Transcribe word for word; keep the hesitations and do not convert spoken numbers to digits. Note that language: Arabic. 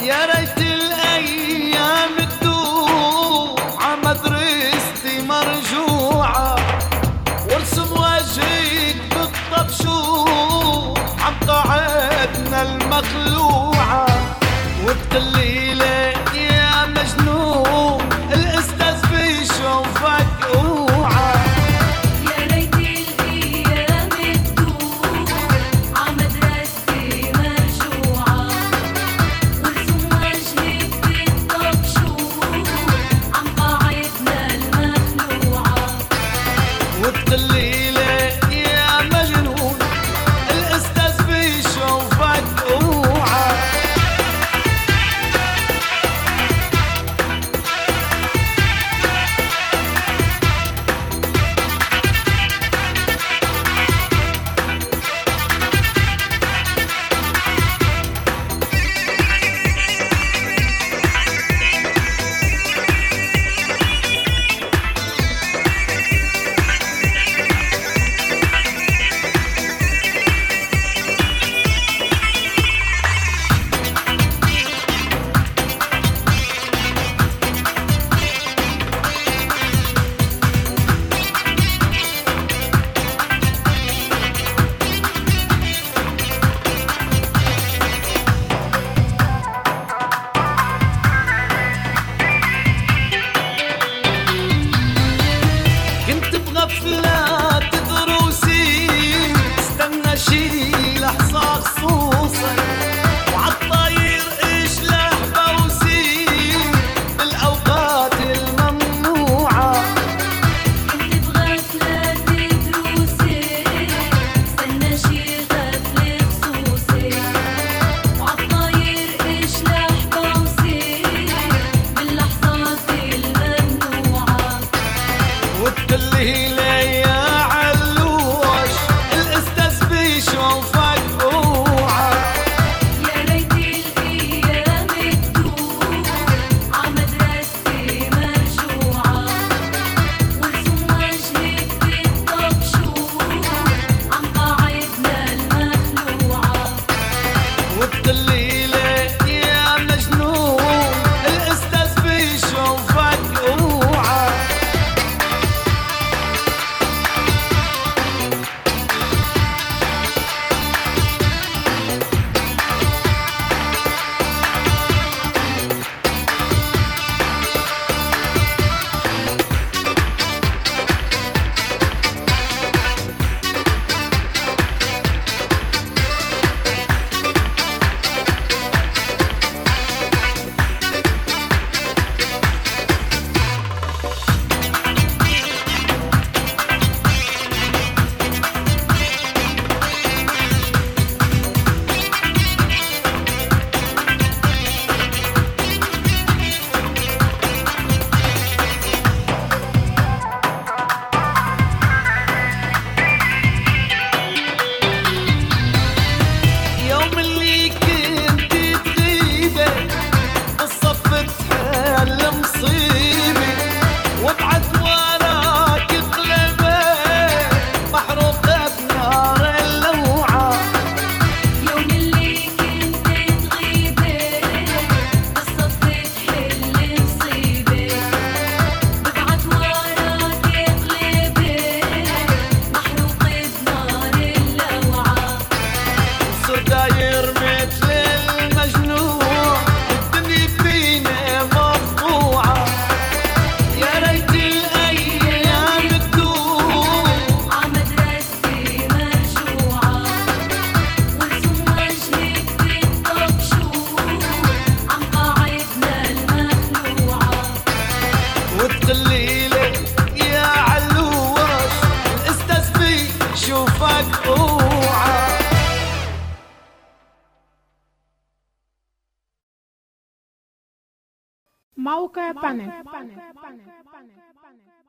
يا ريت الايام تدوم ع مدرستي مرجوعه وارسم وجهك بالطبشور عم قاعدنا المخلوعه وبتقلي لي يا مجنون الاستاذ بيشوفك اوعى. يا ريت الايام تدوم ع مدرستي مرجوعه وارسم وجهك بالطبشور عم قاعدنا المخلوعه وبتقلي لي يا مجنون الاستاذ بيشوفك اوعى. كنت بغفلات دروسي استنى شي لحظة خصوصا وعالطاير اشلح بوسي بالاوقات الممنوعة. كنت بغفلة دروسي استنى شي غفلة خصوصي وعالطاير اشلح بوسي باللحظات الممنوعة وبتقلي لي يا علوش الاستاذ بيشوفك اوعى. يا ريت الايام تدوم ع مدرستي مرجوعه وارسم وجهك بالطبشور عم قاعدنا المخلوعه وبتقلي لي يا مجنون الاستاذ بيشوفك اوعى. يوم اللي كنت تغيبي بالصف تحل مصيبي وابعت وراك قلبي محروقة بنار اللوعة. يوم اللي كنت تغيبي بالصف تحل مصيبي ببعت وراك قلبي محروق بنار اللوعة صر داير مثل المجنون الدنيا فينا مقطوعة. يا ريت الايام تدوم ع مدرستي مرجوعه وارسم وجهك بالطبشور عم قاعدنا المخلوعه وتقلي لي يا علوش الاستاذ بيشوفك اوعى. موقع بانك.